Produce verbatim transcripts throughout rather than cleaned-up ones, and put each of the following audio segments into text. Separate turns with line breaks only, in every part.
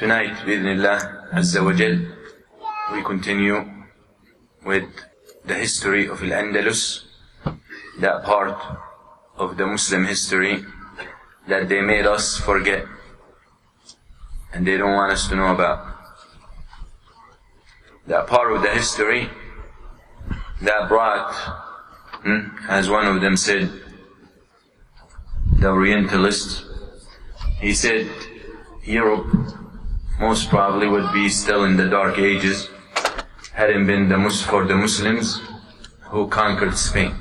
Tonight, bi'idhnillah Azza wa Jal, we continue with the history of Al-Andalus, that part of the Muslim history that they made us forget and they don't want us to know about. That part of the history that brought, hmm, as one of them said, the Orientalist, he said Europe most probably would be still in the Dark Ages hadn't been the Mus- for the Muslims who conquered Spain.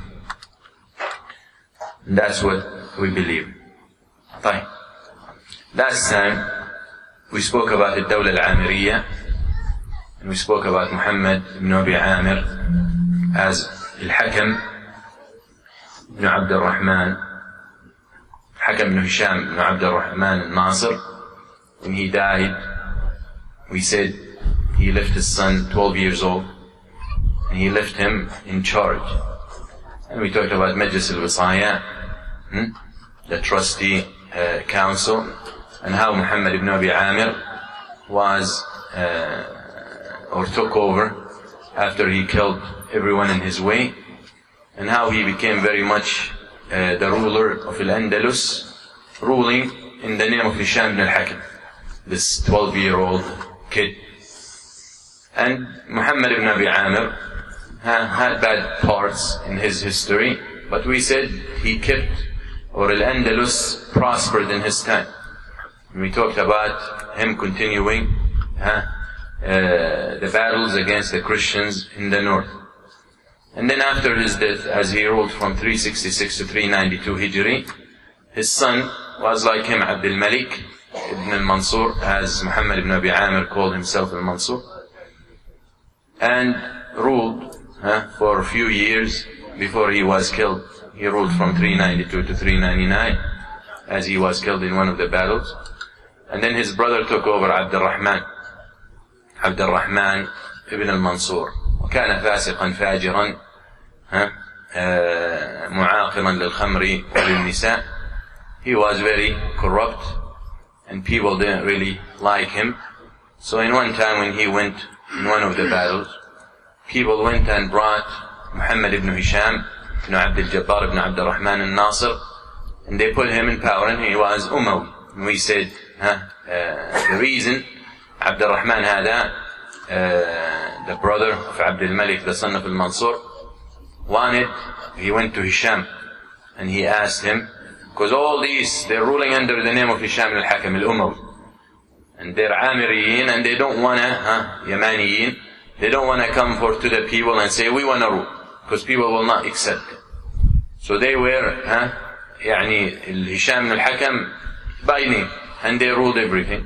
And that's what we believe. Fine. Last time we spoke about the Dawla al-Amiriyya, and we spoke about Muhammad ibn Abi Amir as Al-Hakam ibn Abd al-Rahman, Hakam ibn Hisham ibn Abd al-Rahman al-Nasir. When he died, we said he left his son twelve years old, and he left him in charge. And we talked about Majlis al-Wisaya, hmm? the trustee uh, council, and how Muhammad ibn Abi Amir was uh, or took over after he killed everyone in his way, and how he became very much uh, the ruler of Al-Andalus, ruling in the name of Hisham ibn al-Hakam, this twelve-year-old kid. And Muhammad ibn Abi Amir ha, had bad parts in his history, but we said he kept, or Al-Andalus prospered in his time. And we talked about him continuing ha, uh, the battles against the Christians in the north. And then after his death, as he ruled from three sixty-six to three ninety-two Hijri, his son was like him, Abdul Malik ibn al-Mansur, as Muhammad ibn Abi Amir called himself al-Mansur, and ruled huh, for a few years before he was killed. He ruled from three ninety-two to three ninety-nine, as he was killed in one of the battles. And then his brother took over, Abd al-Rahman, Abd al-Rahman ibn al-Mansur. وكان فاسقا فاجرا معاقرا للخمر وللنساء. He was very corrupt, and people didn't really like him. So in one time when he went in one of the battles, people went and brought Muhammad ibn Hisham ibn Abd al-Jabbar ibn Abd al-Rahman al-Nasir, and they put him in power, and he was Umawi. And we said huh, uh, the reason Abd al-Rahman hada, uh, the brother of Abd al-Malik, the son of al-Mansur, wanted, he went to Hisham and he asked him, because all these, they're ruling under the name of Hisham al-Hakam al-Umawi, and they're Amiriyin, and they don't want to, huh, Yamaniyin, they don't want to come forth to the people and say, we want to rule, because people will not accept it. So they were, huh, يعني, Hisham al-Hakam by name, and they ruled everything.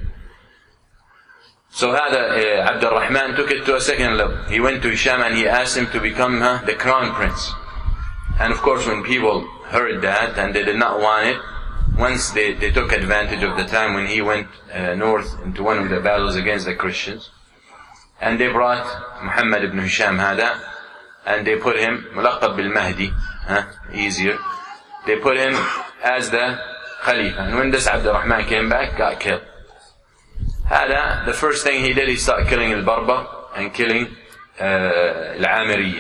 So هذا uh, Abd al-Rahman took it to a second level. He went to Hisham and he asked him to become huh, the crown prince. And of course when people heard that and they did not want it, once they, they took advantage of the time when he went uh, north into one of the battles against the Christians, and they brought Muhammad ibn Hisham hada, and they put him mulaqab bil Mahdi, huh, easier, they put him as the Khalifa. And when this Abd al-Rahman came back, got killed. Hada, the first thing he did, he started killing al-Barbar and killing uh, al-Amiriyya.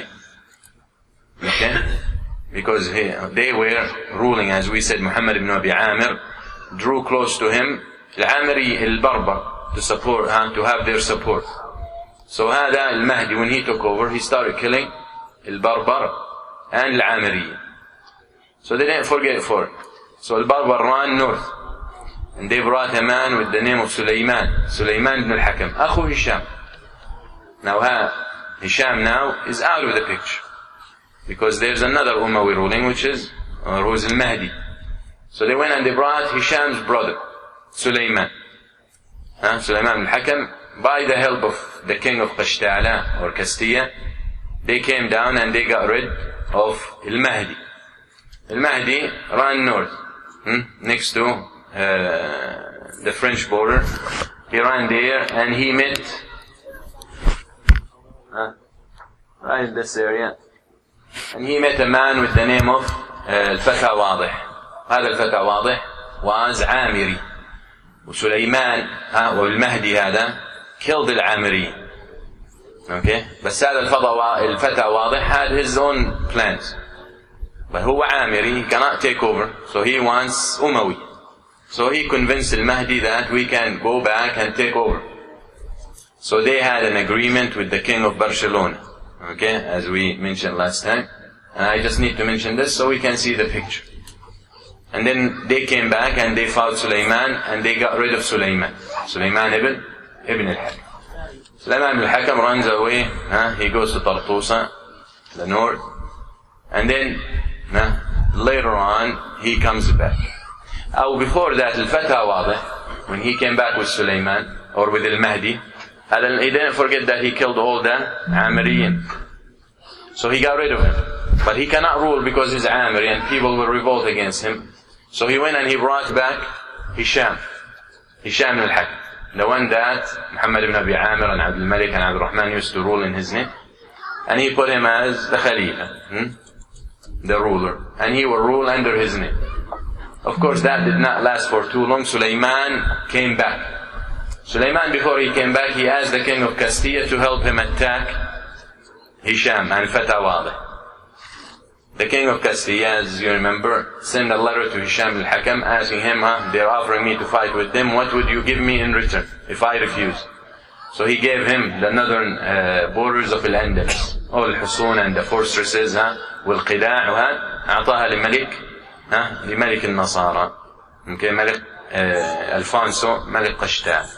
Okay? Because he, they were ruling, as we said, Muhammad ibn Abi Amir drew close to him al-Amiri, al-Barbar, to support, uh, to have their support. So Hada, al-Mahdi, when he took over, he started killing al-Barbar and al-Amiriyya. So they didn't forget for it. So al-Barbar ran north, and they brought a man with the name of Sulaiman, Sulaiman ibn al-Hakam, Akhu Hisham. Now ha, Hisham now is out of the picture, because there's another Umawi ruling, which is, or who is al-Mahdi. So they went and they brought Hisham's brother, Sulaiman. Huh? Sulaiman al-Hakam, by the help of the king of Qashtala, or Castilla, they came down and they got rid of al-Mahdi. Al-Mahdi ran north, hmm? next to Uh, the French border. He ran there and he met uh, right in this area, and he met a man with the name of uh, Al-Fata Wadih. هذا الفتى واضح was Amiri. وسليمان ها والمهدي هذا killed العامريين. Okay, بس هذا الفضا الفتى واضح had his own plans. But هو عامري, he cannot take over, so he wants Umayyad. So he convinced al-Mahdi that we can go back and take over. So they had an agreement with the king of Barcelona, okay, as we mentioned last time. And I just need to mention this so we can see the picture. And then they came back and they fought Sulaiman and they got rid of Sulaiman. Sulaiman ibn, ibn al-Hakam. Sulaiman ibn al-Hakam runs away, huh? He goes to Tartusa, the north. And then, huh, later on, he comes back. Or before that, al-Fatah Wadih, when he came back with Sulaiman, or with al-Mahdi, he didn't forget that he killed all the Amiriyin. So he got rid of him. But he cannot rule because he's Amiri and people will revolt against him. So he went and he brought back Hisham. Hisham al-Hakam. The one that Muhammad ibn Abi Amir and Abdul Malik and Abdul Rahman used to rule in his name. And he put him as the Khalifa, hmm? the ruler. And he will rule under his name. Of course, that did not last for too long. Sulaiman came back. Sulaiman, before he came back, he asked the king of Castilla to help him attack Hisham and Fatah Wadih. The king of Castilla, as you remember, sent a letter to Hisham al-Hakam asking him, huh, they're offering me to fight with them, what would you give me in return if I refuse? So he gave him the northern uh, borders of Al-Andalus, all al-Husun and the fortresses, huh, والقلاع, وها أعطاها لملك ها لملك النصارى. Okay, ملك ألفونسو ملك قشتال.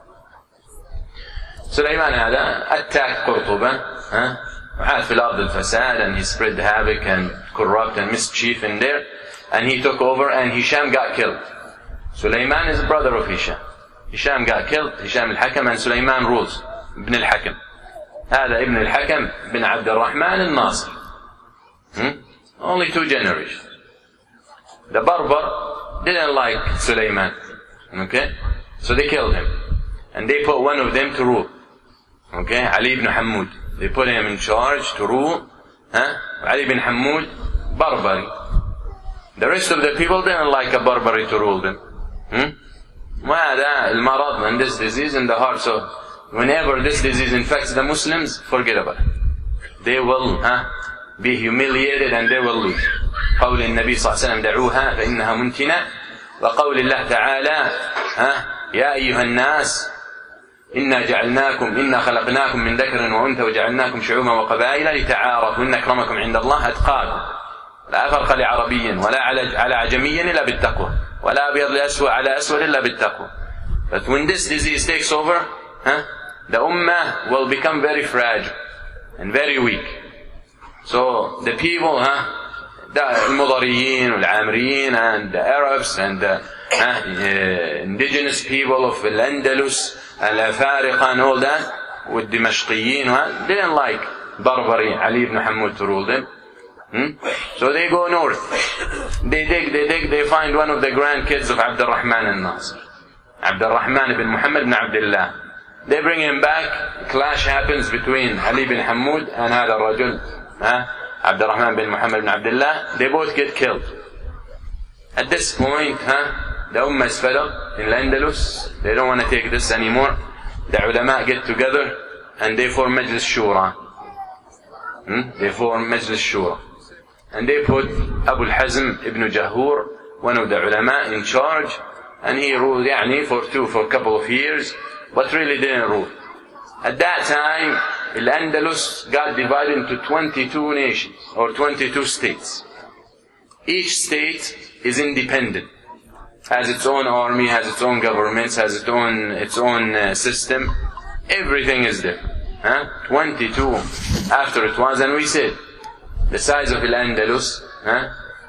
سليمان هذا attacked قرطبة, ها وعاد في الأرض الفساد, and he spread havoc and corrupt and mischief in there, and he took over and Hisham got killed. Sulaiman is the brother of Hisham. Hisham got killed, Hisham al-Hakam, and Sulaiman rules. Ibn al-Hakam. هذا ابن الحكم بن عبد الرحمن الناصر. Hmm? Only two generations. The Barbar didn't like Sulaiman. Okay? So they killed him. And they put one of them to rule. Okay? Ali ibn Hammud. They put him in charge to rule. Huh? Ali ibn Hammud, Barbary. The rest of the people didn't like a Barbary to rule them. Hmm? وهذا المرض and this disease in the heart. So whenever this disease infects the Muslims, forget about it. They will huh, be humiliated and they will lose. قول النبي صلى الله عليه وسلم دعوها فإنها منتنة. وقول الله تعالى ها يا أيها الناس إنا جعلناكم إنا خلقناكم من ذكر وأنثى وجعلناكم شعوبا وقبائل لتعارفوا إن أكرمكم عند الله أتقاكم. لا فرق لعربي ولا على على عجمي إلا بالتقوى ولا أبيض لأسود على أسود إلا بالتقوى. But when this disease takes over, huh, the ummah will become very fragile and very weak. So the people, huh, the Mudariyin, Al-Amriyin, and the Arabs, and the uh, uh, indigenous people of Al-Andalus, Al-Afariqa, and all that, with the Dimashqiyin, huh, they didn't like Barbary, Ali ibn Hammud to rule them. Hmm? So they go north. They dig, they dig, they find one of the grandkids of Abd al-Rahman al-Nasir. Abd al-Rahman ibn Muhammad ibn Abdullah. They bring him back. Clash happens between Ali ibn Hammud and هذا الرجل, huh? Abd al-Rahman ibn Muhammad ibn Abdullah. They both get killed. At this point, huh, the Ummah is fed up in Al-Andalus. They don't want to take this anymore. The ulama get together and they form Majlis Shura. Hmm? They form Majlis Shura. And they put Abu al-Hazm ibn Jahur, one of the ulama, in charge, and he ruled يعني, for two, for a couple of years, but really didn't rule. At that time, Al-Andalus got divided into twenty-two nations, or twenty-two states. Each state is independent, has its own army, has its own governments, has its own, its own uh, system. Everything is there. Huh? twenty-two after it was, and we said, the size of Al-Andalus huh,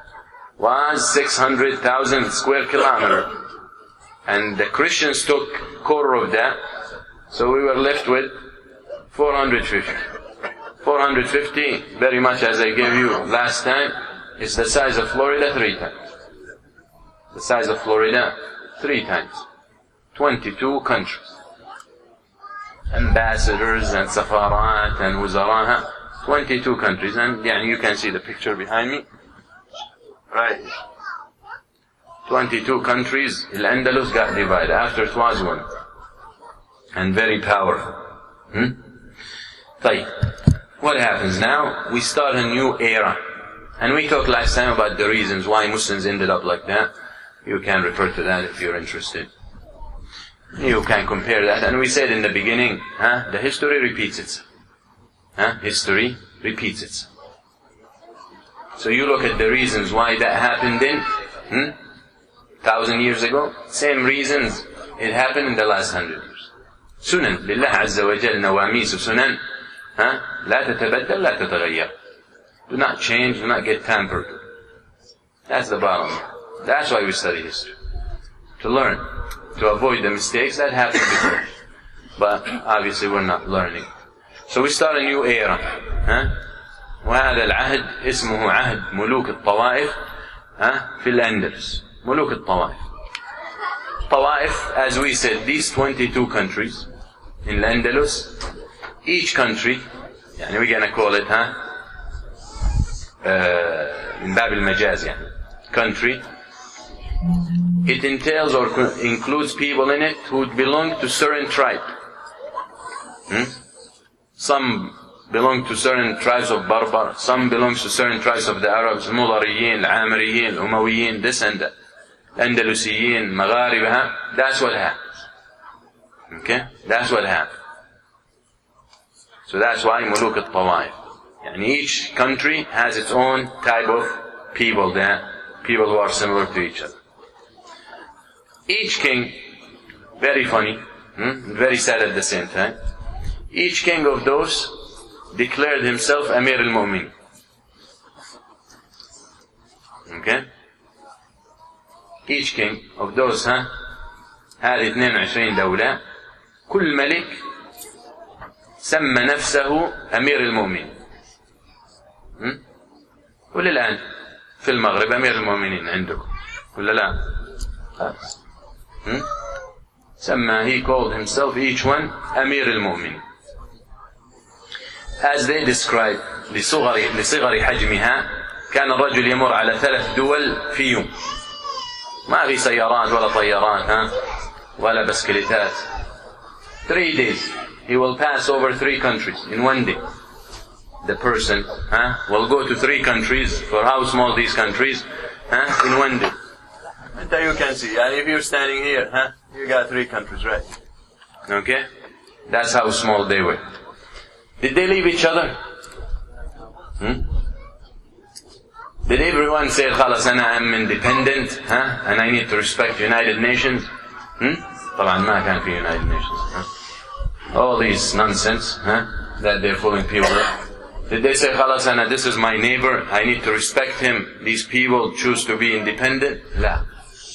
was six hundred thousand square kilometers. And the Christians took quarter of that. So we were left with four hundred fifty. four hundred fifty, very much as I gave you last time, is the size of Florida three times. The size of Florida three times. twenty-two countries. Ambassadors and safarat and wuzaraha. twenty-two countries, and yeah, you can see the picture behind me. Right. twenty-two countries, Al-Andalus got divided. After it was one. And very powerful. Hmm? طيب. What happens now? We start a new era. And we talked last time about the reasons why Muslims ended up like that. You can refer to that if you're interested. You can compare that. And we said in the beginning, huh, the history repeats itself. Huh? History repeats itself. So you look at the reasons why that happened then, hmm? thousand years ago, same reasons it happened in the last hundred years. Sunan, لله عز وجل نواميس sunan, huh? لا تتبدل لا تتغير. Do not change, do not get tampered. That's the bottom line. That's why we study history. To learn. To avoid the mistakes that happened before. But obviously we're not learning. So we start a new era. Huh? وهذا العهد اسمه عهد ملوك الطوائف huh? في الأندلس. ملوك الطوائف. طوائف, as we said, these twenty-two countries in الأندلس, each country, يعني we're gonna call it, huh? Uh, من باب المجاز يعني. Country. It entails or includes people in it who belong to certain tribe. Hmm? Some belong to certain tribes of Barbar, some belong to certain tribes of the Arabs, Mudariyin, Amiriyin, Umayyin, this and that. Andalusiyin, Maghariba. That's what happens. Okay? That's what happens. So that's why Muluk al-Tawaif. And each country has its own type of people there, people who are similar to each other. Each king, very funny, hmm, very sad at the same time, each king of those declared himself Amir al-Mu'min. Okay? Each king of those, huh, had اثنين وعشرين دولة, كل ملك سمى نفسه أمير المؤمنين. وللآن في المغرب أمير المؤمنين عندكم ولا لا؟ سمى, he called himself each one أمير المؤمنين. As they describe لصغر لصغر حجمها, كان الرجل يمر على ثلاث دول في يوم. ما في سيارات ولا طيارات ها ولا بسكليتات. Three days he will pass over three countries in one day. The person huh, will go to three countries, for how small these countries, huh, in one day. And then you can see, and if you're standing here, huh, you got three countries, right? Okay? That's how small they were. Did they leave each other? Hmm? Did everyone say, خلاص أنا I'm independent, huh, and I need to respect United Nations? Hmm? طبعا ما كان في United Nations. Huh? All these nonsense huh, that they're fooling people with. Did they say, خلاص أنا, this is my neighbor, I need to respect him, these people choose to be independent? لا.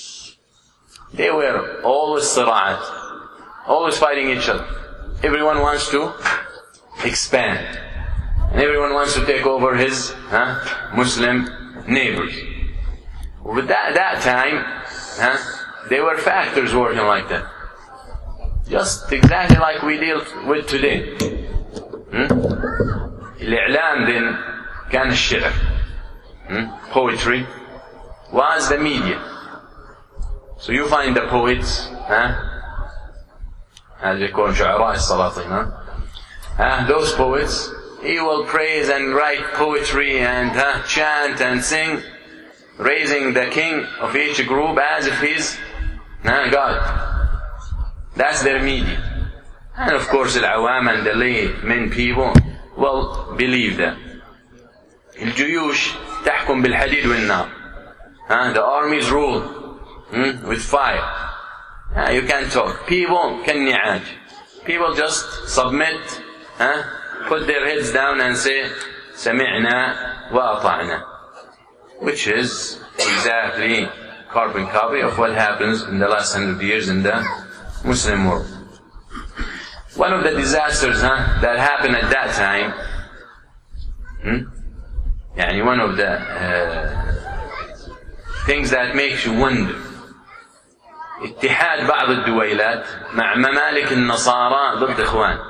They were always صراعات, always fighting each other. Everyone wants to expand. And everyone wants to take over his huh, Muslim neighbors. With that, that time, huh, there were factors working like that. Just exactly like we deal with today. Hmm? الإعلام then كان الشعر. Hmm? Poetry was the media. So you find the poets, huh? as they call شعراء السلاطين, huh? huh? Those poets, he will praise and write poetry and huh, chant and sing, raising the king of each group as if he's huh, God. That's their media. And of course, العوام and the lay men people will believe that. الجيوش تحكم بالحديد والنار. Huh? The armies rule hmm, with fire. Huh? You can't talk. People كالنعاج. People just submit, huh? put their heads down and say سمعنا وأطعنا, which is exactly carbon copy of what happens in the last hundred years in the Muslim world. One of the disasters huh, that happened at that time, hmm? يعني one of the uh, things that makes you wonder, اتحاد بعض الدويلات مع ممالك النصارى ضد إخوان.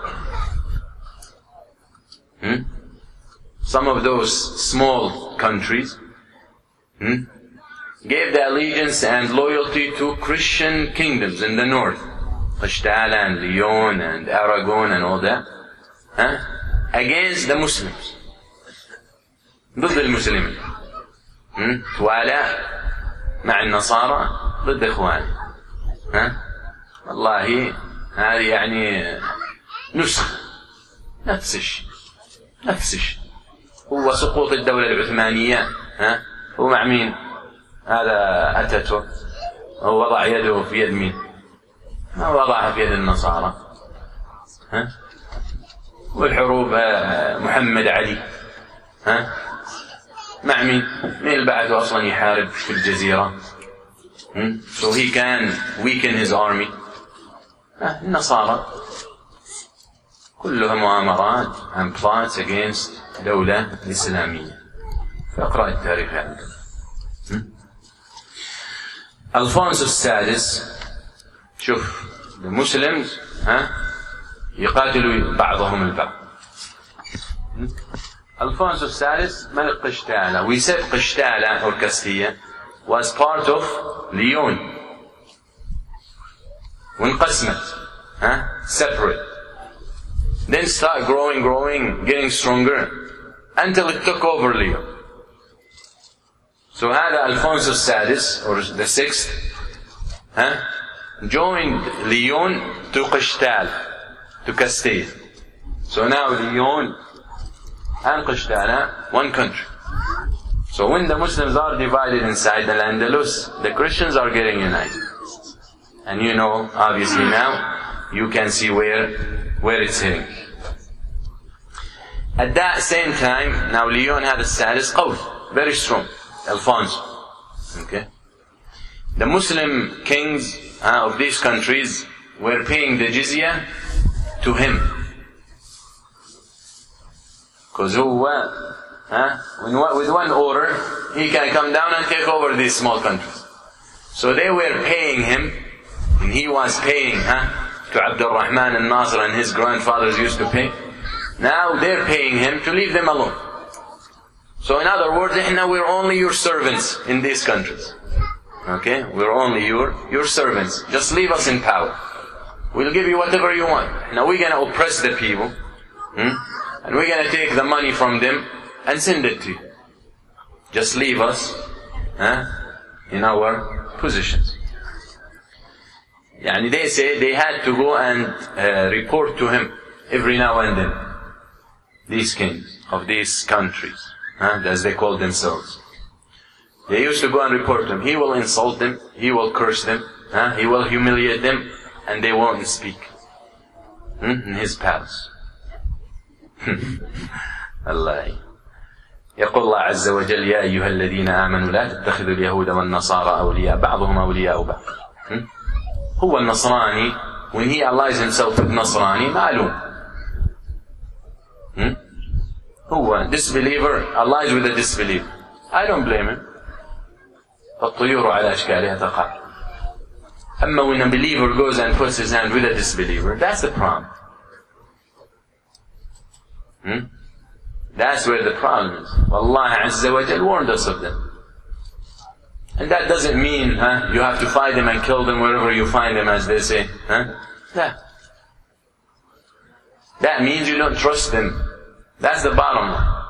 Hmm? Some of those small countries hmm, gave the allegiance and loyalty to Christian kingdoms in the north, Qishtal and Lyon and Aragon and all that, huh? against the Muslims, ضد المسلمين. توالى مع النصارى ضد إخوانه. ها؟ والله هذه يعني نسخة نفس الشيء نفس الشيء. هو سقوط الدولة العثمانية، ها؟ هو مع مين؟ هذا أتاتورك، هو وضع يده في يد مين؟ ما وضعها في يد النصارى. ها؟ والحروب محمد علي، ها؟ مع مين؟ مين اللي بعده أصلا يحارب في الجزيرة؟ Hmm? So he can weaken his army. ها؟ النصارى كلها مؤامرات and plots against دولة إسلامية. فاقرأ التاريخ عندك. ألفونسو السادس، شوف المسلمز ها يقاتلوا بعضهم البعض. ألفونسو السادس ملك قشتالة. We said قشتالة or Castilla was part of Lyon. وانقسمت ها separate. Then start growing, growing, getting stronger until it took over Lyon. So هذا ألفونسو السادس or the sixth ها joined Lyon to Qishtal, to Castile. So now Lyon and Qishtal, one country. So when the Muslims are divided inside the Andalus, the Christians are getting united. And you know, obviously now, you can see where, where it's heading. At that same time, now Lyon had a status قوي, very strong, Alfonso. Okay? The Muslim kings uh, of these countries were paying the jizya to him. Because who, uh, uh, with one order, he can come down and take over these small countries. So they were paying him, and he was paying uh, to Abdul Rahman al-Nasr, and his grandfathers used to pay. Now they're paying him to leave them alone. So in other words, now we're only your servants in these countries. Okay? We're only your, your servants. Just leave us in power. We'll give you whatever you want. Now we're going to oppress the people. Hmm? And we're going to take the money from them and send it to you. Just leave us huh, in our positions. Yani they say they had to go and uh, report to him every now and then. These kings of these countries, huh, as they call themselves. They used to go and report to him. He will insult them, he will curse them, huh, he will humiliate them, and they won't speak hmm, in his palace. الله يقول الله عز وجل يا أيها الذين آمنوا لا تتخذوا اليهود والنصارى أولياء بعضهم أولياء بعض. هو النصراني when he allies himself with نصراني معلوم. هو disbeliever allies with a disbeliever. I don't blame him. الطيور على أشكالها تقع. أما when a believer goes and puts his hand with a disbeliever, that's the problem. Hmm? That's where the problem is. Allah Azza wa Jal warned us of them. And that doesn't mean huh, you have to fight them and kill them wherever you find them, as they say. Huh? Yeah. That means you don't trust them. That's the bottom line.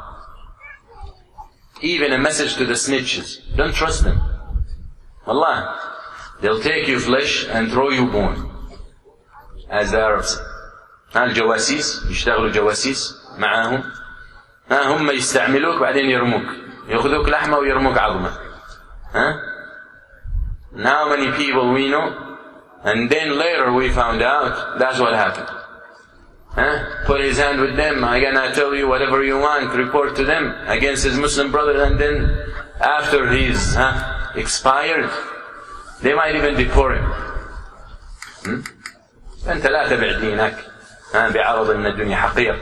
Even a message to the snitches. Don't trust them. Allah. They'll take your flesh and throw you bone. As the Arabs say. الجواسيس يشتغلوا جواسيس معاهم ها هم يستعملوك بعدين يرموك يأخذوك لحمة ويرموك عظمة ها and how many people we know and then later we found out that's what happened huh? Put his hand with them, I'm gonna tell you whatever you want, report to them against his Muslim brother, and then after he's huh, expired they might even deport him. hmm? أنت لا تبع دينك بعرض من الدنيا حقير.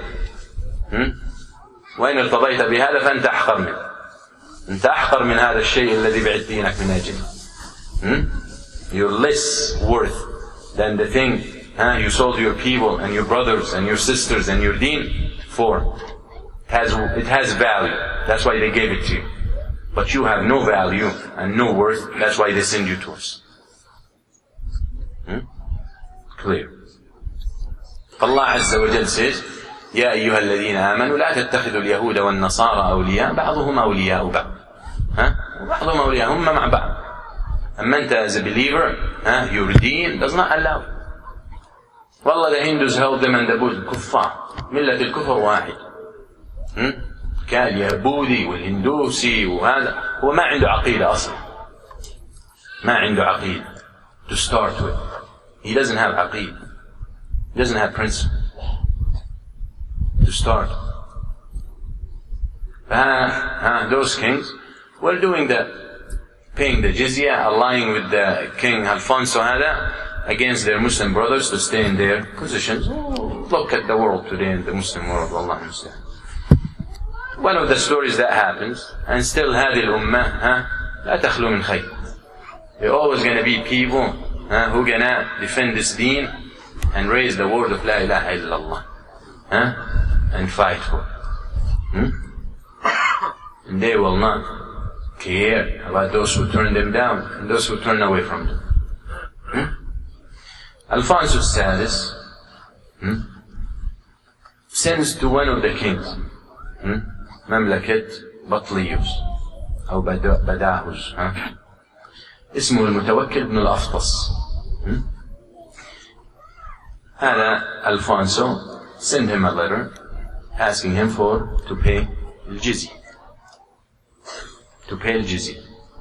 وإن ارتضيت بهذا فأنت أحقر منه. أنت أحقر من هذا الشيء الذي بعت دينك من أجله. You're less worth than the thing huh, you sold your people and your brothers and your sisters and your deen for. It has, it has value. That's why they gave it to you. but you have no value and no worth. That's why they send you to us. Hmm? Clear. Allah Azza wa Jal says, يا أيها الذين آمنوا لا تتخذوا اليهود والنصارى أولياء بعضهم أولياء بعض. ها؟ بعضهم أولياء هم مع بعض. أما أنت as a believer, huh, your deen does not allow. والله the Hindus held them and the Buddhists كفار. ملة الكفر واحد. Hmm? كاليهودي والهندوسي وهذا هو ما عنده عقيدة أصلا. ما عنده عقيدة. To start with, he doesn't have عقيدة. He doesn't have principle. To start. Uh, uh, those kings were doing the paying the jizya, allying with the King Alfonso Hada against their Muslim brothers to stay in their positions. Oh, look at the world today, in the Muslim world, Allah Muslim. One of the stories that happens, and still هذه الأمة huh, لا تخلو من خير. There are always going to be people huh, who are going to defend this deen and raise the word of La ilaha illallah. Huh? And fight for it. Hmm? And they will not care about those who turn them down and those who turn away from them. Hmm? Alfonso Sadis hmm? sends to one of the kings, hmm? مملكة بطليوس أو بداهوس huh? اسمه المتوكل بن الأفطس. hmm? هذا Alfonso send him a letter asking him for to pay الجزية. To pay الجزية.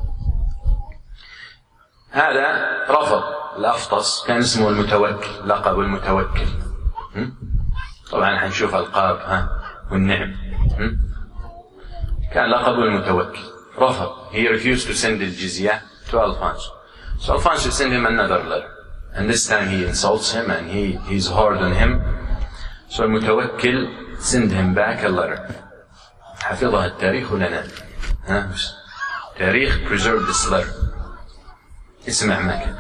هذا رفض. الأفطس كان اسمه المتوكل، لقب المتوكل. طبعا حنشوف ألقاب ها والنعم. كان لقب المتوكل. رفض. He refused to send الجزية to Alfonso. So Alfonso sent him another letter. And this time he insults him and he he's hard on him. So المتوكل send him back a letter. حفظها التاريخ لنا. ها تاريخ preserve this letter. اسمع ما كان.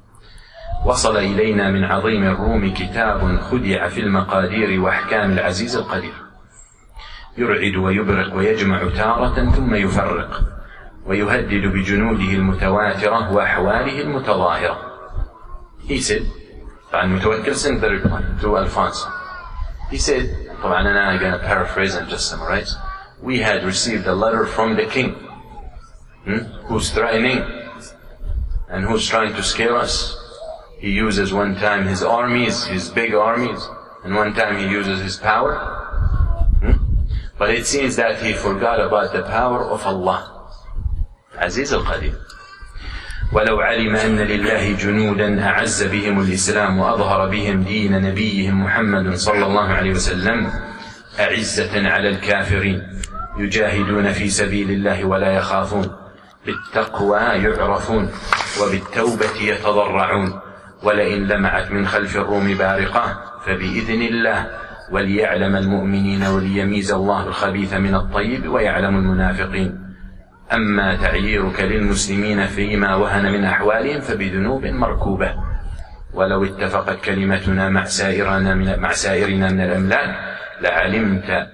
وصل إلينا من عظيم الروم كتاب خدع في المقادير وأحكام العزيز القدير. يرعد ويبرق ويجمع تارة ثم يفرق ويهدد بجنوده المتواترة وأحواله المتظاهرة. He said, طبعا المتوكل sent the reply to Alfonso. He said, طبعا أنا I'm going to paraphrase and just summarize. We had received a letter from the king hmm, who's threatening and who's trying to scare us. He uses one time his armies, his big armies, and one time he uses his power. Hmm? But it seems that he forgot about the power of Allah. Aziz al-Qadir. ولو علم أن لله جنودا أعز بهم الإسلام وأظهر بهم دين نبيهم محمد صلى الله عليه وسلم أعزة على الكافرين يجاهدون في سبيل الله ولا يخافون بالتقوى يعرفون وبالتوبة يتضرعون ولئن لمعت من خلف الروم بارقة فبإذن الله وليعلم المؤمنين وليميز الله الخبيث من الطيب ويعلم المنافقين. أما تعييرك للمسلمين فيما وهن من أحوالهم فبذنوب مركوبة ولو اتفقت كلمتنا مع سائرنا من, مع سائرنا من الأملاك لعلمت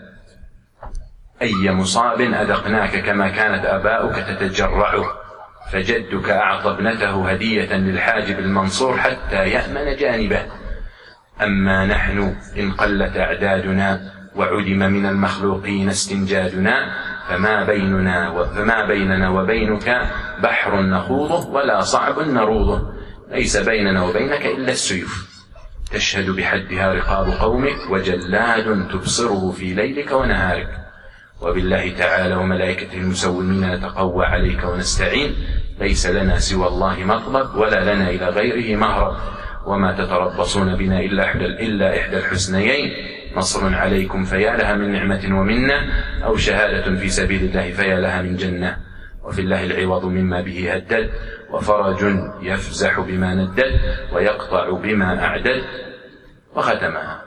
أي مصاب أذقناك كما كانت آباؤك تتجرع فجدك أعطى ابنته هدية للحاجب المنصور حتى يأمن جانبه. أما نحن إن قلت أعدادنا وعدم من المخلوقين استنجادنا فما بيننا فما بيننا وبينك بحر نخوضه ولا صعب نروضه ليس بيننا وبينك إلا السيوف تشهد بحدها رقاب قومك وجلاد تبصره في ليلك ونهارك وبالله تعالى وملائكته المسومين نتقوى عليك ونستعين ليس لنا سوى الله مطلب ولا لنا إلى غيره مهرب وما تتربصون بنا إلا إحدى إلا إحدى الحسنيين نصر عليكم فيا لها من نعمة ومنة أو شهادة في سبيل الله فيا لها من جنة وفي الله العوض مما به هدد وفرج يفزح بما ندد ويقطع بما أعدد وختمها.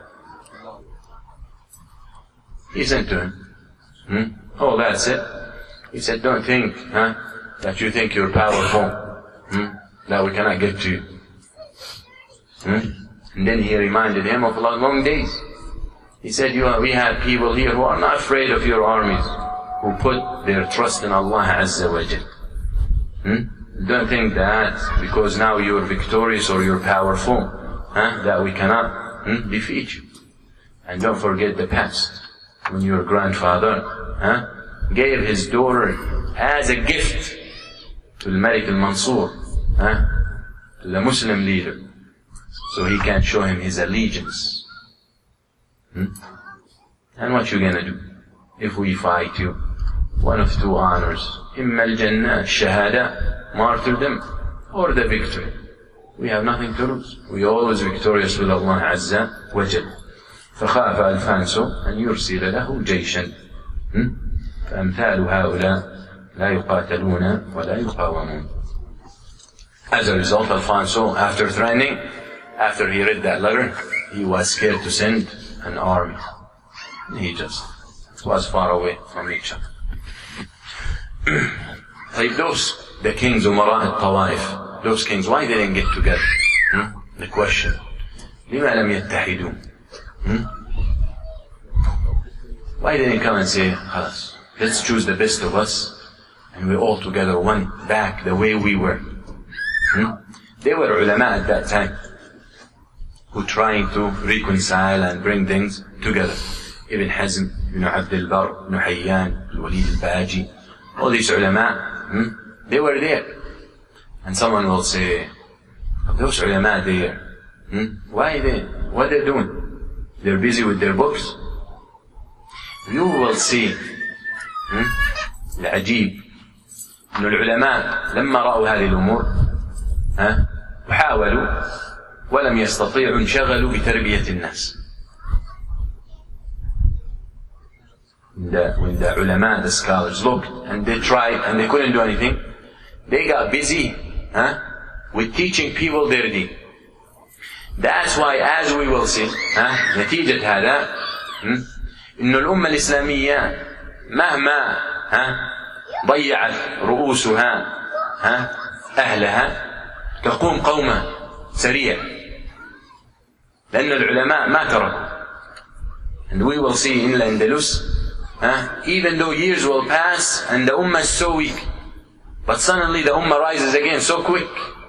He said to him, hmm? Oh, that's it. He said, don't think huh, that you think you're powerful, hmm? that we cannot get to you. Hmm? And then he reminded him of long days. He said, you know, we have people here who are not afraid of your armies. who put their trust in Allah Azza wa Jal. Hmm? Don't think that because now you're victorious or you're powerful, huh, that we cannot hmm, defeat you. And don't forget the past, when your grandfather huh, gave his daughter as a gift to the Malik al-Mansur, huh, to the Muslim leader, so he can show him his allegiance. Hmm? And what you gonna do if we fight you? One of two honors: imma al-jannah, shahada, martyrdom, or the victory. We have nothing to lose. We are always victorious with Allah Azza wa Jal. فخاف ألفانسو أن يرسل له جيشا فأمثال هؤلاء لا يقاتلون ولا يقاومون. As a result, Alfonso, after threatening, after he read that letter, he was scared to send an army. He just was far away from each other. Like those, the kings, Umara al-Tawaif, those kings, why they didn't get together? Hmm? The question. لما لم يتحدوا? Hmm? Why didn't they come and say, خلاص, let's choose the best of us and we all together went back the way we were? Hmm? They were ulama at that time who trying to reconcile and bring things together. Ibn Hazm, Ibn Abd al-Barr, Ibn Hayyan, Al-Walid al-Baji, all these ulama, hmm? they were there. And someone will say, those ulama there, hmm? why they, what they're doing? They're busy with their books. You will see العجيب أن العلماء لما رأوا هذه الأمور ها وحاولوا ولم يستطيعوا انشغلوا بتربية الناس. The, when the ulama, the scholars looked and they tried and they couldn't do anything, they got busy huh, with teaching people their deen. That's why, as we will see, ها نتيجة هذا إنه الأمة الإسلامية مهما ها ضيعت رؤوسها ها أهلها تقوم قوما سريع لأن العلماء ما تركوا. And we will see in Al-Andalus, ها even though years will pass and the ummah is so weak, but suddenly the ummah rises again so quick.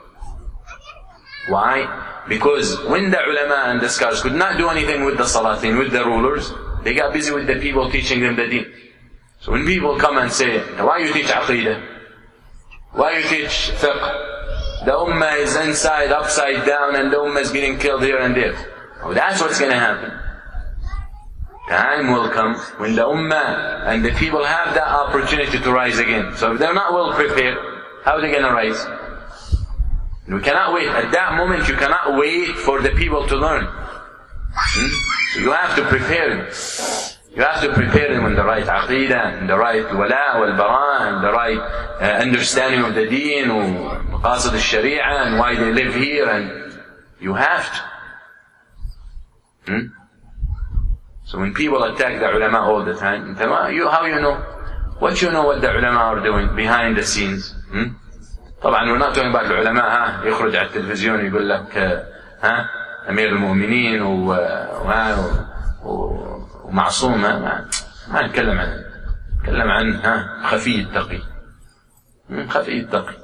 Why? Because when the ulama and the scholars could not do anything with the salatin, with the rulers, they got busy with the people teaching them the deen. So when people come and say, why you teach aqidah? Why you teach fiqh? The ummah is inside, upside down, and the ummah is getting killed here and there. Oh, that's what's going to happen. Time will come when the ummah and the people have that opportunity to rise again. So if they're not well prepared, how are they going to rise? We cannot wait. At that moment, you cannot wait for the people to learn. Hmm? So you have to prepare them. You have to prepare them in the right aqidah, and the right wala wal bara, and the right uh, understanding of the deen, and maqasid al-sharia, and why they live here, and you have to. Hmm? So when people attack the ulama all the time, you, how you know? What you know what the ulama are doing behind the scenes? Hmm? طبعا we're not talking about العلماء ها يخرج على التلفزيون يقول لك ها أمير المؤمنين و ومعصوم ما ما نتكلم عنه. نتكلم عن ها خفي التقي. خفي التقي.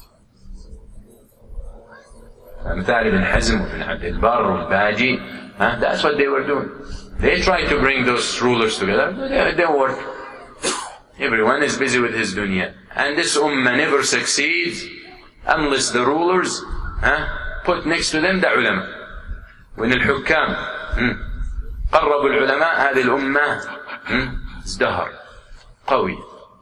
مثال ابن حزم وابن عبد البر والباجي ها that's what they were doing. They tried to bring those rulers together. They didn't work. Everyone is busy with his dunya. And this ummah never succeeds unless the rulers huh, put next to them the ulama. When الحكام قربوا العلماء هذه الأمة ازدهر قوي.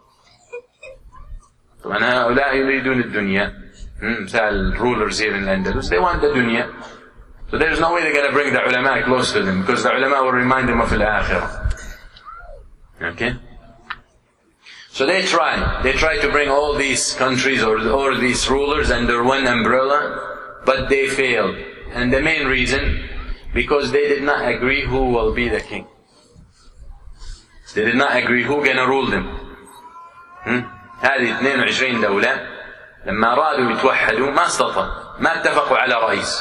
طبعا هؤلاء يريدون الدنيا. مثال rulers here in Al-Andalus, they want the dunya. So there's no way they're going to bring the ulama close to them, because the ulama will remind them of al-akhirah. Okay? So they try. They try to bring all these countries or all these rulers under one umbrella, but they failed. And the main reason, because they did not agree who will be the king. They did not agree who gonna rule them. هذه اثنين وعشرين دولة لما أرادوا يتوحدوا ما استطاعوا، ما اتفقوا على رئيس.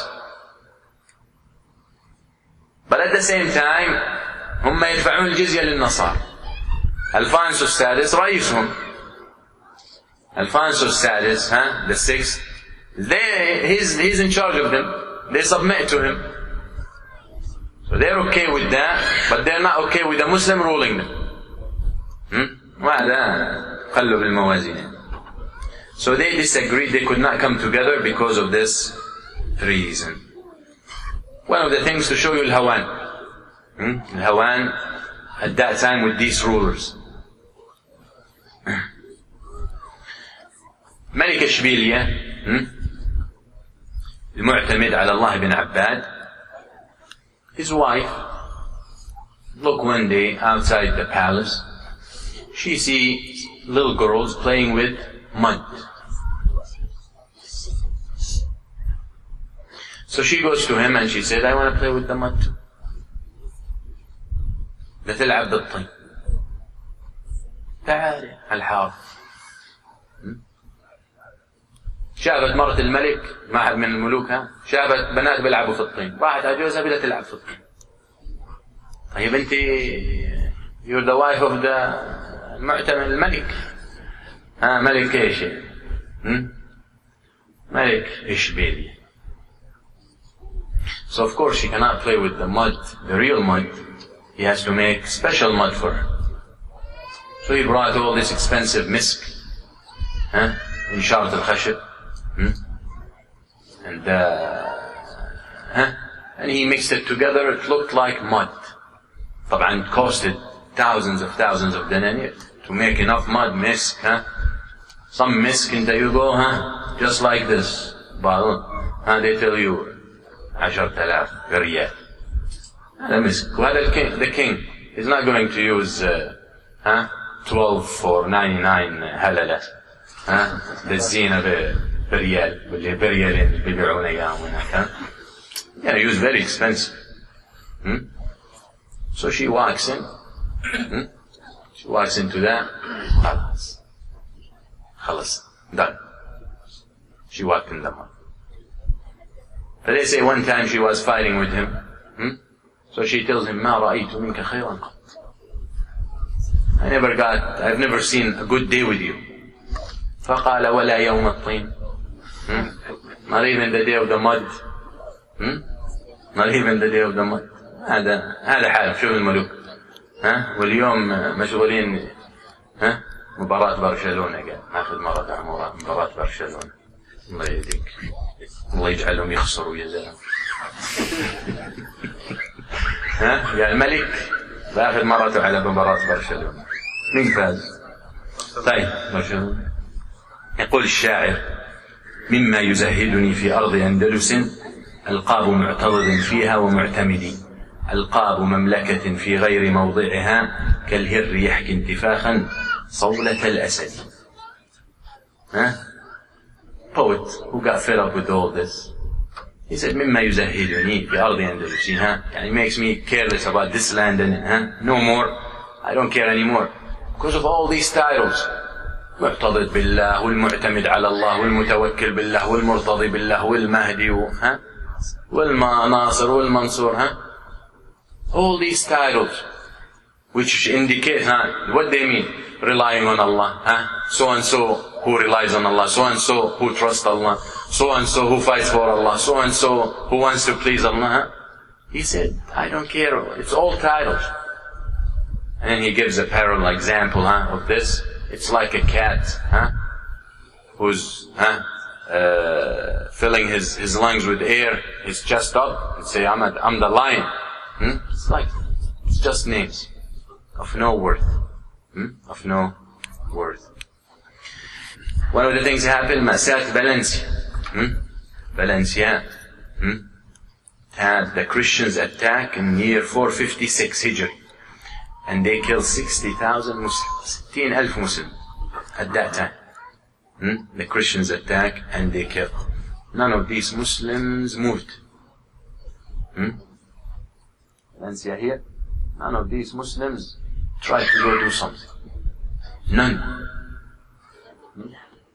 But at the same time هم يدفعون الجزية للنصارى. Alfonso السادس رئيسهم. Alfonso السادس, huh? The sixth. They, he's, he's in charge of them. They submit to him. So they're okay with that, but they're not okay with a Muslim ruling them. Hmm? وهذا قلب الموازين. So they disagreed. They could not come together because of this reason. One of the things to show you Al-Hawan. Hmm? Al-Hawan at that time with these rulers. ملك إشبيلية, hmm? المعتمد على الله بن عباد, his wife, look one day outside the palace, she sees little girls playing with mud. So she goes to him and she said, I want to play with the mud too. بتلعب بالطين. تعالي على الحارة. شافت مرة الملك مع من الملوك, ها شافت بنات بيلعبوا في الطين, راحت على جوزها بدها تلعب في الطين. طيب انت you're the wife of the المعتمد الملك, ها ملك ايش؟ ملك إشبيلية. So of course she cannot play with the mud, the real mud. He has to make special mud for her. So he brought all this expensive misk, huh? In Sharat al-Khashib. Hmm? And, uh, huh? And he mixed it together. It looked like mud. طبعا it costed thousands of thousands of dinars to make enough mud misk, huh? Some misk in the you go, huh? Just like this bottle, huh? They tell you عشرة آلاف ريال. هذا مسك. وهذا الking, the king is not going to use uh, huh? twelve for ninety-nine هللة, ها للزينة بريال واللي بريالين بيبيعون اياهم هناك. Yeah, use very expensive. Hmm? So she walks in. Hmm? She walks into that. خلاص. خلاص. Done. She walked in the mud. But they say one time she was fighting with him. Hmm? So she tells him, ما رأيت منك خيرا قط. I never got, I've never seen a good day with you. فقال ولا يوم الطين. Hmm? Not even the day of the mud. Hmm? Not even the day of the mud. هذا هذا حال. شوف الملوك. ها واليوم مشغولين. ها مباراة برشلونة قال ناخذ مرة مباراة برشلونة. الله يهديك. الله يجعلهم يخسروا يا زلمة. ها يا الملك باخذ مرته على مباراة برشلونة. مين فاز؟ طيب برشلونة. يقول الشاعر مما يزهدني في أرض أندلس ألقاب معترض فيها ومعتمد. ألقاب مملكة في غير موضعها كالهر يحكي انتفاخا صولة الأسد. Huh? Poet who got fed up with all this. He said مما يزهدني في أرض أندلس. Huh? It makes me careless about this land and huh? No more. I don't care anymore. Because of all these titles. معتضد بالله والمعتمد على الله والمتوكل بالله والمرتضي بالله والمهدي ها والناصر والمنصور, ها all these titles which indicate huh, what they mean, relying on Allah, huh? So and so who relies on Allah, so and so who trusts Allah, so and so who fights for Allah, so and so who wants to please Allah. Huh? He said, I don't care, it's all titles. And then he gives a parallel example huh, of this. It's like a cat, huh, who's huh, uh, filling his, his lungs with air, his chest up, and say, I'm, a, I'm the lion. Hmm? It's like, it's just names of no worth. Hmm? Of no worth. One of the things that happened, Masat Valencia. Hmm? Valencia. Hmm? Had the Christians attack in year four fifty-six Hijri. And they killed sixty thousand Muslims, sixteen thousand Muslims at that time. Hmm? The Christians attack and they killed. None of these Muslims moved. Hmm? Valencia here. None of these Muslims tried to go do something. None. Hmm?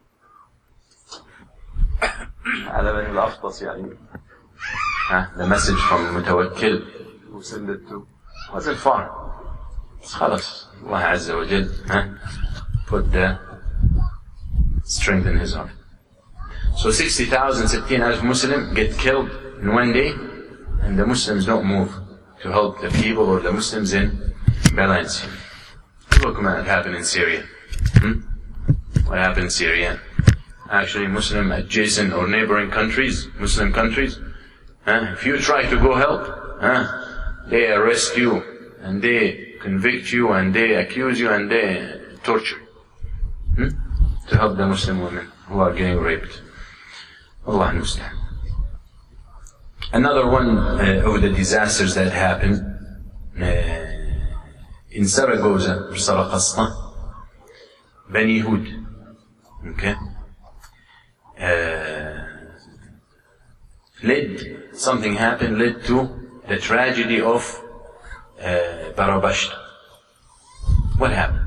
هذا من الأفضل يعني. The message from Mutawakkil who sent it to wasn't far. خلاص Allah Azza wa Jal huh, put the strength in his heart. So sixty thousand, sixteen thousand Muslims get killed in one day, and the Muslims don't move to help the people or the Muslims in Valencia. Look what happened in Syria. Hmm? What happened in Syria? Actually, Muslim adjacent or neighboring countries, Muslim countries, huh? If you try to go help, huh, they arrest you and they convict you and they accuse you and they torture you, hmm? to help the Muslim women who are getting raped. Allah understand. Another one uh, of the disasters that happened uh, in Zaragoza, Saraqasta, Bani Hud, okay, uh, led, something happened, led to the tragedy of uh, Barabashta. What happened?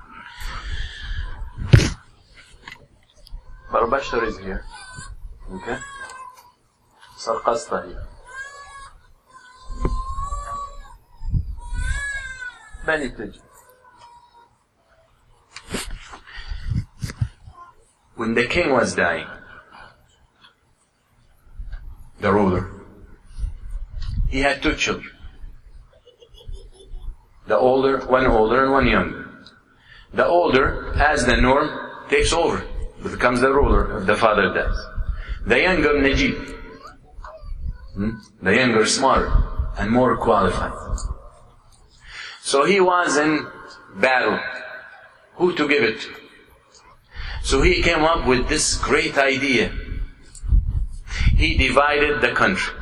Barabashta is here, okay? Sarqasta here. Bani Taj. When the king was dying, the ruler, he had two children. The older, one older and one younger. The older, as the norm, takes over, becomes the ruler if the father dies. The younger, Najib. Hmm? The younger, smarter and more qualified. So he was in battle. Who to give it to? So he came up with this great idea. He divided the country.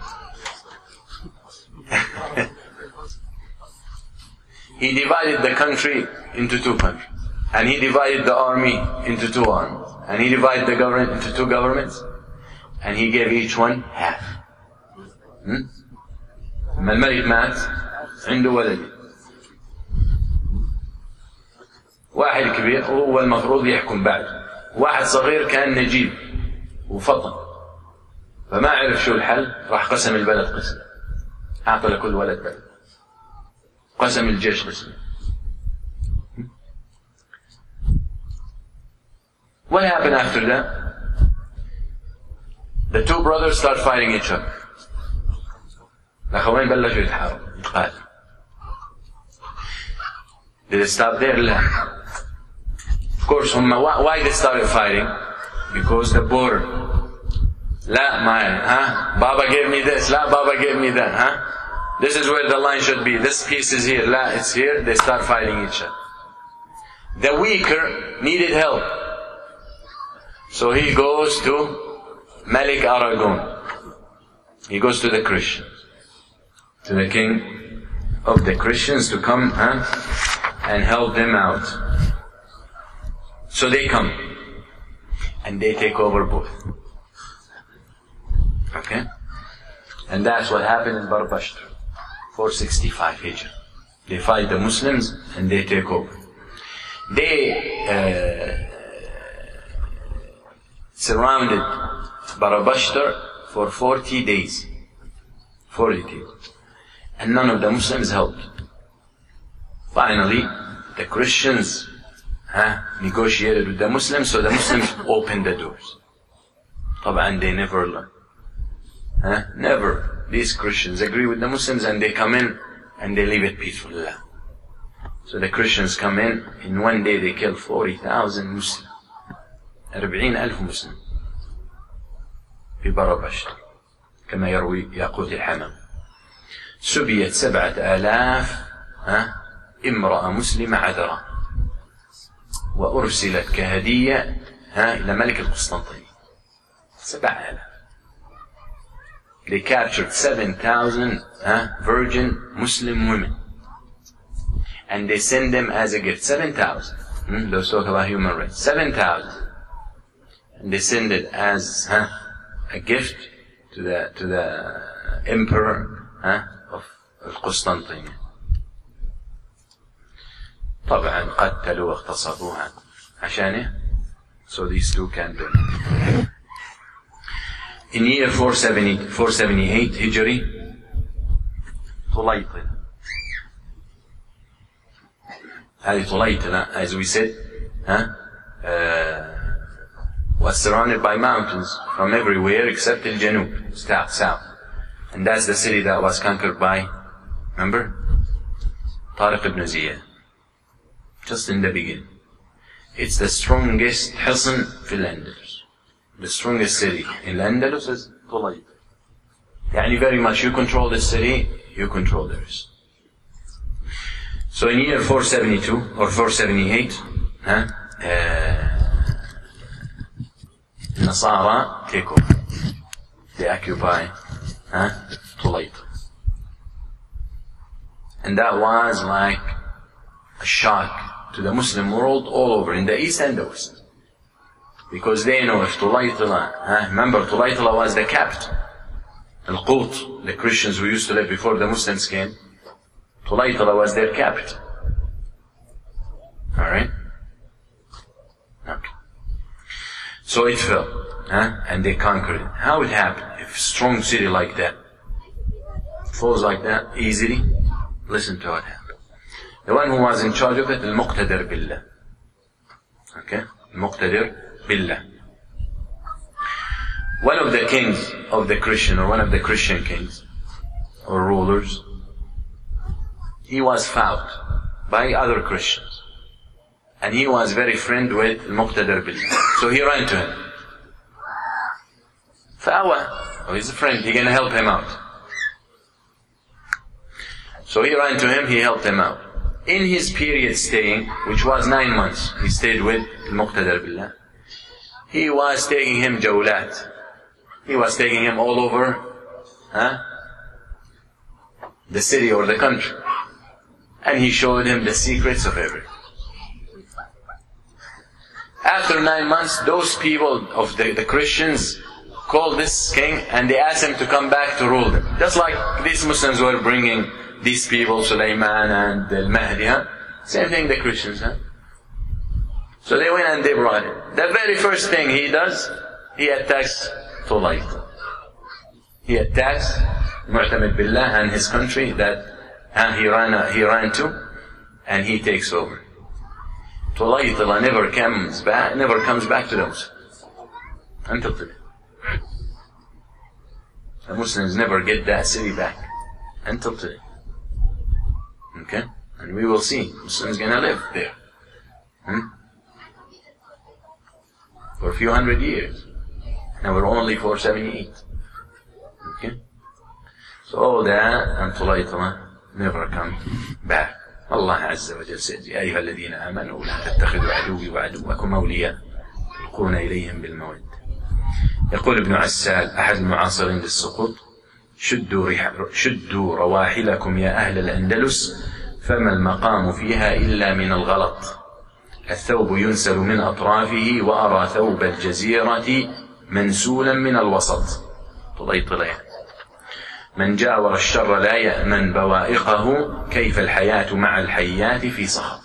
He divided the country into two countries. And he divided the army into two armies. And he divided the government into two governments. And he gave each one half. لما الملك مات عنده ولد واحد كبير وهو المفروض يحكم بعده واحد صغير كان نجيب وفطن فما عرف شو الحل راح قسم البلد قسم أعطى لكل ولد بلد قسم الجيش قسم. What happened after that? The two brothers start fighting each other. الأخوين بلشوا يتحاربوا يتقاتلوا. Did it stop there? لا. Of course, why they started fighting? Because the border. لا ما huh? Baba gave me this. لا Baba gave me that. Huh? This is where the line should be. This piece is here. لا it's here. They start fighting each other. The weaker needed help. So he goes to Malik Aragon. He goes to the Christians. To the king of the Christians to come huh, and help them out. So they come and they take over both. Okay? And that's what happened in Barabashta, four sixty-five Hijrah. They fight the Muslims and they take over. They uh, surrounded Barabashta for forty days. forty days. And none of the Muslims helped. Finally, the Christians huh, negotiated with the Muslims, so the Muslims opened the doors. طبعا they never learn. Huh? Never. These Christians agree with the Muslims and they come in and they leave it peacefully. So the Christians come in, in one day they kill forty thousand Muslims. أربعين ألف مسلم. في برابشت. كما يروي ياقوت الحمام. سبيت سبعة آلاف ها امرأة مسلمة عذراء وأرسلت كهدية ها إلى ملك القسطنطينية. سبعة آلاف. They captured seven thousand ها virgin Muslim women and they send them as a gift. Seven thousand. Hmm? Let's talk about human rights. Seven thousand. And they send it as huh, a gift to the to the emperor huh, of القسطنطينية. طبعا قتلوا واغتصبوها عشانه. So these two can do it. In year four seventy-eight Hijri, طليطل هذه طليطلة, as we said, huh? uh, was surrounded by mountains from everywhere except the Janub, south, south. And that's the city that was conquered by, remember? Tariq ibn Ziyad. Just in the beginning. It's the strongest Hisn fil Andalus. The strongest city in Andalus is Tulayt. Yani very much you control the city, you control the rest. So in year four seventy-two or four seventy-eight, huh, uh, Nasara take over. They occupy huh, Tulayt. And that was like a shock to the Muslim world all over, in the east and the west. Because they know if Tulaytala, huh, remember Tulaytala was the capital. Al-Qut, the Christians who used to live before the Muslims came, Tulaytala was their capital. Alright? Okay. So it fell, huh? And they conquered it. How it happened? If a strong city like that falls like that easily, listen to what happened. The one who was in charge of it, Al-Muqtadir Billah. Okay? Al-Muqtadir Billah. One of the kings of the Christian, or one of the Christian kings, or rulers, he was fought by other Christians. And he was very friend with Al-Muqtadir Billah. So he ran to him. Fa'wa, oh, he's a friend, he's gonna help him out. So he ran to him, he helped him out. In his period staying, which was nine months, he stayed with Al-Muqtadir Billah. He was taking him jawlat. He was taking him all over huh, the city or the country. And he showed him the secrets of everything. After nine months, those people of the, the Christians called this king and they asked him to come back to rule them. Just like these Muslims were bringing these people, Sulaiman and Al-Mahdi. Huh? Same thing the Christians. Huh? So they went and they brought him. The very first thing he does, he attacks Tulayt. He attacks Mu'tamid Billah and his country that uh, he ran uh, he ran to, and he takes over. Tulayt never comes back, never comes back to the Muslims until today. The Muslims never get that city back until today. Okay, and we will see Muslims gonna live there hmm? for a few hundred years. Now we're only four seventy-eight. Okay? So all that and Tulaytala never come back. Allah Azza wa Jal says, يا أيها الذين آمنوا لا تتخذوا عدوي وعدوكم أولياء تلقون إليهم بالمودة. يقول ابن عسال أحد المعاصرين للسقوط شدوا, شدوا رواحلكم يا أهل الأندلس فما المقام فيها إلا من الغلط. الثوب ينسل من أطرافه وأرى ثوب الجزيرة منسولا من الوسط. طليطلة. من جاور الشر لا يأمن بوائقه كيف الحياة مع الحيات في سخط.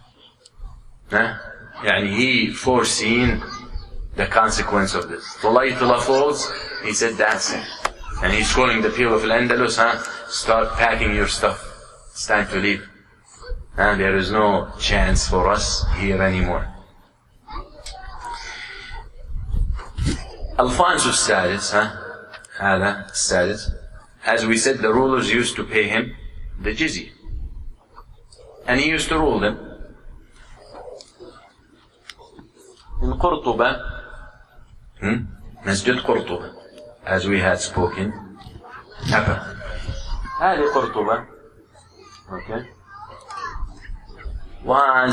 يعني he foreseen the consequence of this. طليطلة falls, he said that's it. And he's calling the people of Al-Andalus, huh? Start packing your stuff. It's time to leave. And there is no chance for us here anymore. Alfonso السادس, huh? هذا السادس. As we said, the rulers used to pay him the jizya. And he used to rule them. In Qurtuba, hmm? Masjid Qurtuba, as we had spoken, happened. هذه Qurtuba, okay, was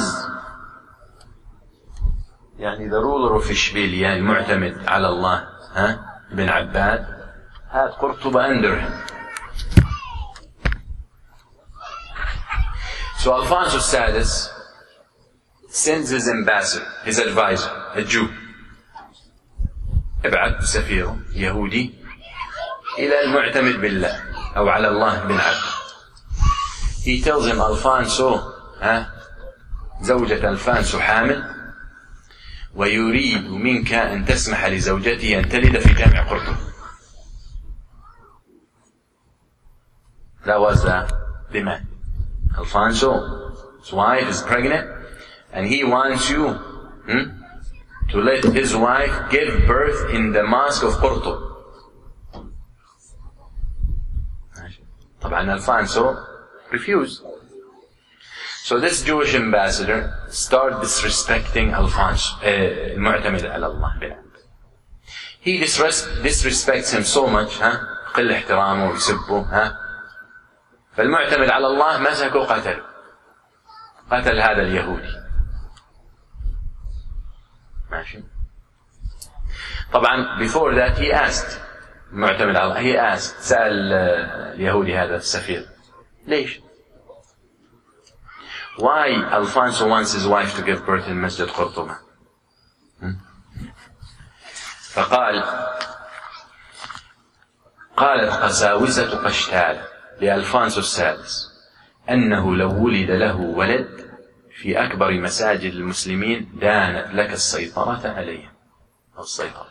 يعني the ruler of Ishbiliya, المعتمد على الله, huh? Ibn Abbad, had Qurtuba under him. So Alfonso السادس sends his ambassador, his advisor, a Jew. ابعث سفيره يهودي إلى المعتمد بالله أو على الله بن عبد. He tells him, Alfonso, ها, زوجة ألفانسو حامل ويريد منك أن تسمح لزوجته أن تلد في جامع قرطبة. That was the demand. Alfonso, His wife is pregnant, and he wants you hmm, to let his wife give birth in the mosque of Qurtub. طبعا Alfonso refused. So this Jewish ambassador started disrespecting Alfonso, uh, المعتمد على الله بالعبد. He disrespects him so much, ها قل احترامه ويسبه, ها فالمعتمد على الله مسكه وقتل قتل هذا اليهودي. ماشي. طبعا before that he asked المعتمد على الله, he asked, سأل اليهودي هذا السفير, ليش? Why Alfonso wants his wife to give birth in Masjid Qurtuba? فقال قالت قساوسة قشتال لألفانسو السادس أنه لو ولد له ولد في أكبر مساجد المسلمين دانت لك السيطرة عليه. السيطرة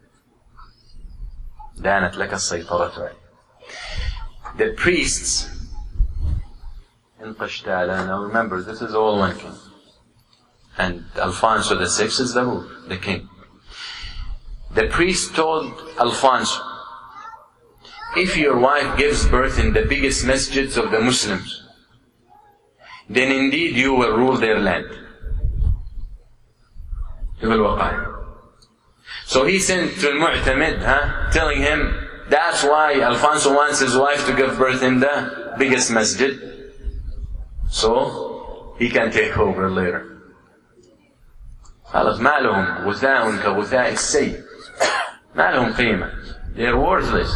دانت لك السيطرة عليه. The priests in Qashtal, now remember this is all one king, and Alfonso the sixth is the who? The king. The priest told Alfonso, if your wife gives birth in the biggest masjids of the Muslims, then indeed you will rule their land. So he sent to Al-Mu'tamid, huh, telling him that's why Alfonso wants his wife to give birth in the biggest masjid, so he can take over later. خلاص ما لهم غثاء كغثاء السيل, ما لهم قيمة, they are worthless.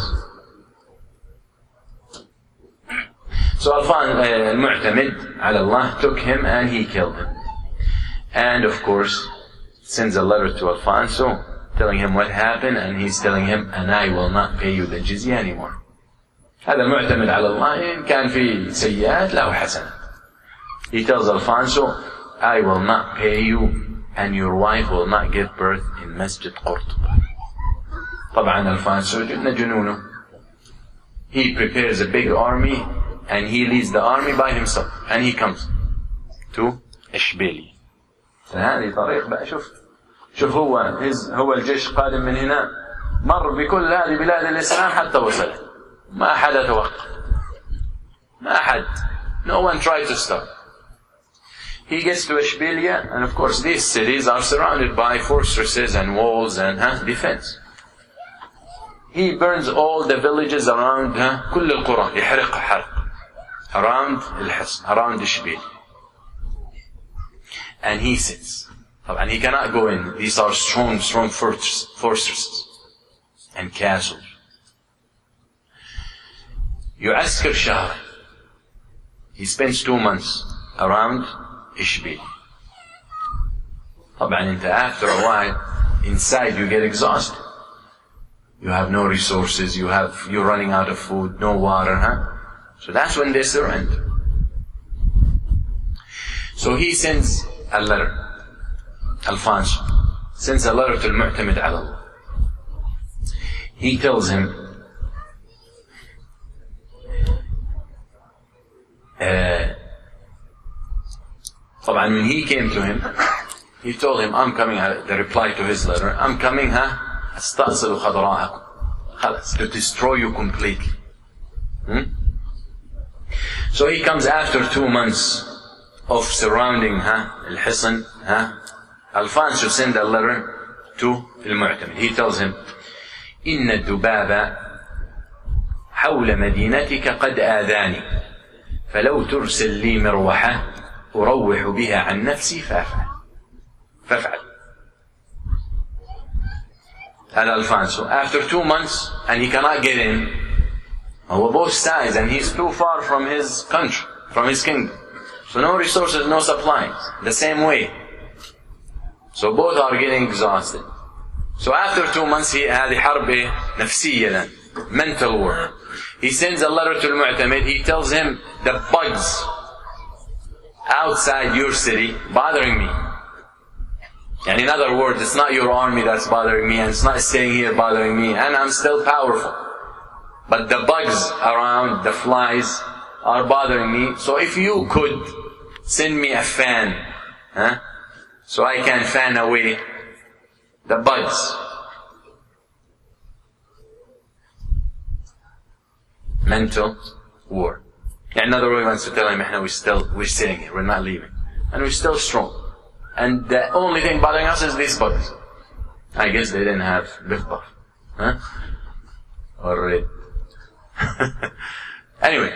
So Alfan, uh, Al-Mu'tamid ala Allah took him and he killed him, and of course sends a letter to Alfonso telling him what happened, and he's telling him, and I will not pay you the jizya anymore. هذا المعتمد على الله إن كان في سيئات له حسنات. He tells Alfonso, I will not pay you and your wife will not give birth in Masjid Qurtuba. طبعا Alfonso جن جنونه. He prepares a big army and he leads the army by himself, and he comes to إشبيلية. فهذه طريق بقى, شوف شوف هو هو الجيش قادم من هنا, مر بكل هذه بلاد الإسلام حتى وصل, ما أحد توقف, ما أحد, no one tried to stop. He gets to Ishbiliya, and of course these cities are surrounded by fortresses and walls and huh, defense. He burns all the villages around huh, كل القرى, يحرق حرق around الحصن, around Ishbiliya, and he sits. And he cannot go in. These are strong, strong fortresses and castles. يعسكر شهر. He spends two months around Ishbil. طبعا انت after a while inside you get exhausted. You have no resources. You have you're running out of food, no water, huh? So that's when they surrender. So he sends a letter. Alfonso sends a letter to Al-Mu'tamid ala Allah. He tells him, uh, طبعا when he came to him, he told him, I'm coming, uh, the reply to his letter, I'm coming, huh, أستأصل خضراءكم, خلاص, to destroy you completely. Hmm? So he comes after two months of surrounding huh, Al-Hisan, huh? Alfonso sent a letter to Al-Mu'tamid. He tells him, إن الذباب حول مدينتك قد آذاني فلو ترسل لي مروحة أروح بها عن نفسي فافعل. فافعل. And Alfonso, after two months, and he cannot get in, on both sides, and he's too far from his country, from his kingdom. So no resources, no supplies. The same way. So both are getting exhausted. So after two months, he had a harb nafsiyya then, mental war. He sends a letter to Al-Mu'tamid. He tells him, the bugs outside your city bothering me. And in other words, it's not your army that's bothering me, and it's not staying here bothering me, and I'm still powerful. But the bugs around, the flies, are bothering me. So if you could send me a fan, huh? So I can fan away the bugs. Mental war. Another way wants to tell him, we're still, we're sitting here, we're not leaving. And we're still strong. And the only thing bothering us is these bugs. I guess they didn't have Biff Buff. Huh? Or red. Anyway.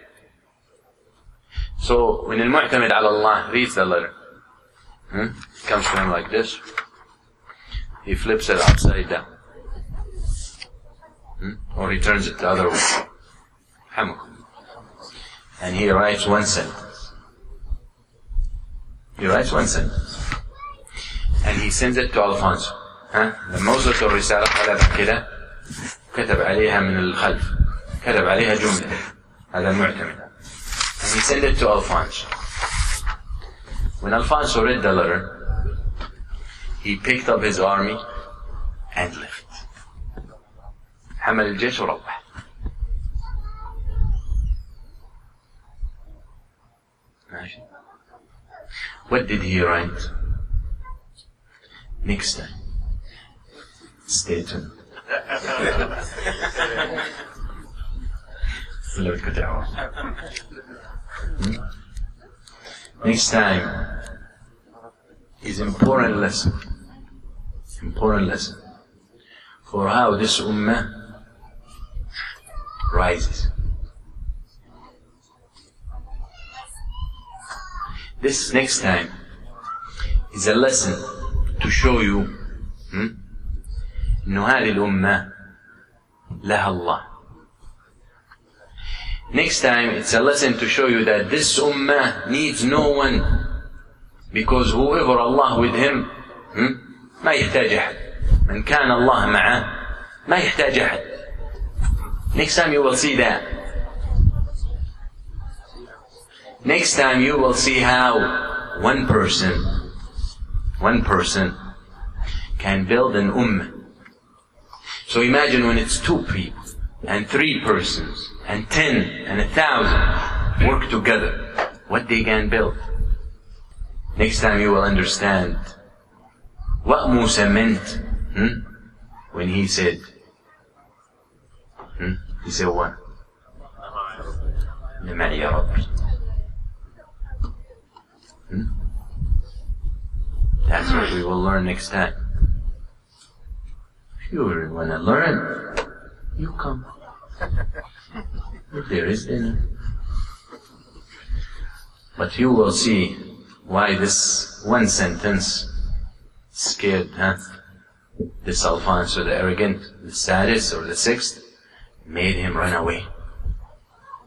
So, when al-Mu'tamid ala Allah reads the letter, hmm, it comes to him like this. He flips it upside down. Hmm? Or he turns it the other way. And he writes one sentence. He writes one sentence. And he sends it to Alfonso. ها؟ لما وصلت الرسالة قلبها كده كتب عليها من الخلف كتب عليها جملة هذا المعتمد. And he sent it to Alfonso. When Alfonso read the letter, he picked up his army and left. حمل الجيش وروح. ماشي. What did he write? Next time. Stay tuned. hmm? Next time is important lesson. Important lesson for how this ummah rises. This next time is a lesson to show you hmm, إنه هذه الأمة لها الله. Next time it's a lesson to show you that this ummah needs no one, because whoever Allah with him hmm, ما يحتاج أحد. من كان الله معه ما يحتاج أحد. Next time you will see that. Next time you will see how one person, one person can build an ummah. So imagine when it's two people, and three persons, and ten, and a thousand work together, what they can build. Next time you will understand what Musa meant hmm, when he said, hmm, he said what? لمعي ربي. Hmm? That's what we will learn next time. If you want to learn, you come. If there is dinner. But you will see why this one sentence scared, huh? This Alfonso, the arrogant, the saddest or the sixth, made him run away.